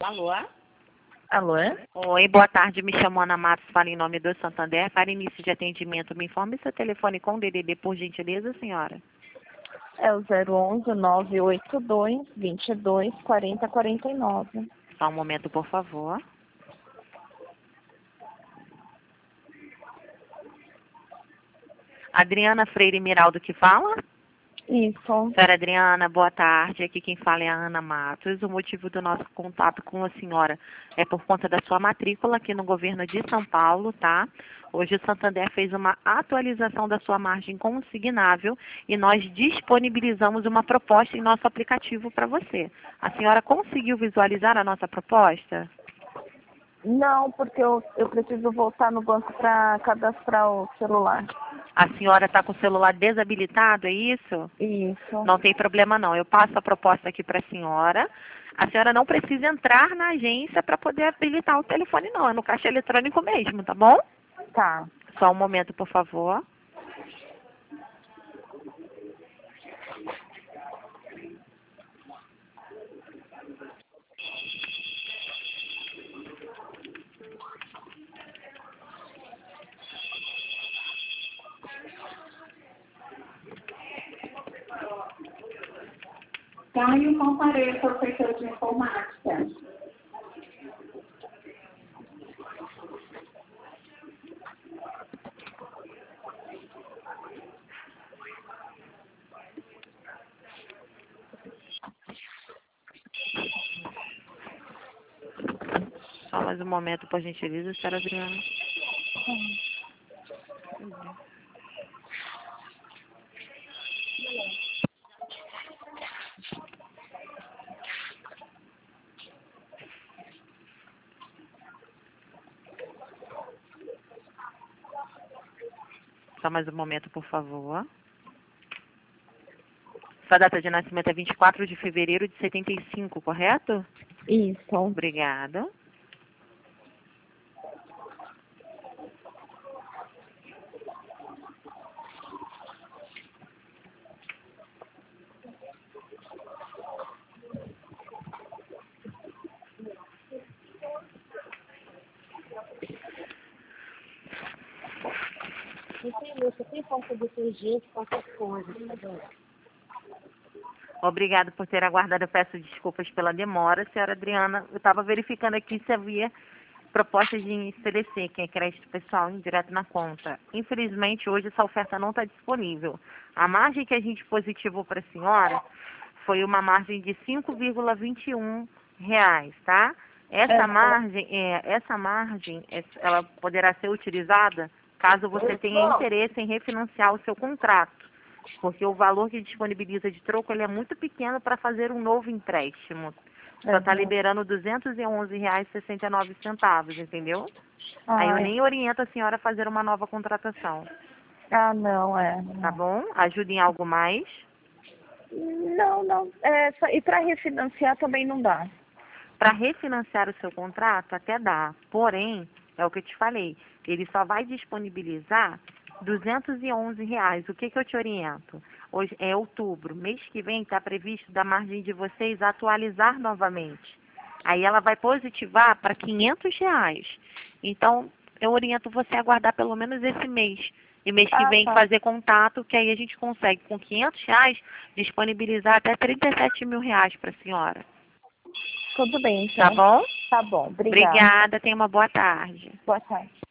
Alô? Alô? Oi, boa tarde. Me chamo Ana Matos, falo em nome do Santander. Para início de atendimento, me informe seu telefone com DDD, por gentileza, senhora. É o 011-982-22-40-49. Só um momento, por favor. Adriana Freire Miraldo que fala? Isso. Senhora Adriana, boa tarde. Aqui quem fala é a Ana Matos. O motivo do nosso contato com a senhora é por conta da sua matrícula aqui no governo de São Paulo, tá? Hoje o Santander fez uma atualização da sua margem consignável e nós disponibilizamos uma proposta em nosso aplicativo para você. A senhora conseguiu visualizar a nossa proposta? Não, porque eu preciso voltar no banco para cadastrar o celular. A senhora está com o celular desabilitado, é isso? Isso. Não tem problema não. Eu passo a proposta aqui para a senhora. A senhora não precisa entrar na agência para poder habilitar o telefone não. É no caixa eletrônico mesmo, tá bom? Tá. Só um momento, por favor. Caio Compareça, professor de informática. Só mais um momento, por gentileza, senhora Adriana. Só mais um momento, por favor. Sua data de nascimento é 24 de fevereiro de 75, correto? Isso. Obrigada. Você tem falta de TG, qualquer coisa, Obrigada por ter aguardado. Eu peço desculpas pela demora, senhora Adriana. Eu estava verificando aqui se havia propostas de CDC, que é crédito pessoal indireto na conta. Infelizmente, hoje essa oferta não está disponível. A margem que a gente positivou para a senhora foi uma margem de R$ 5,21, tá? Essa margem, ela poderá ser utilizada caso você tenha interesse em refinanciar o seu contrato, porque o valor que disponibiliza de troco ele é muito pequeno para fazer um novo empréstimo. Só está liberando R$ 211,69, entendeu? Aí eu nem oriento a senhora a fazer uma nova contratação. Não, Tá bom? Ajuda em algo mais? Não. E para refinanciar também não dá. Para refinanciar o seu contrato, até dá. Porém, é o que eu te falei, ele só vai disponibilizar R$ 211. O que eu te oriento? Hoje é outubro. Mês que vem está previsto da margem de vocês atualizar novamente. Aí ela vai positivar para R$ 500. Então, eu oriento você a aguardar pelo menos esse mês. E mês que vem fazer contato, que aí a gente consegue, com R$ 500, disponibilizar até R$ 37 mil para a senhora. Tudo bem, então. Tá bom? Tá bom, obrigada. Obrigada, tenha uma boa tarde. Boa tarde.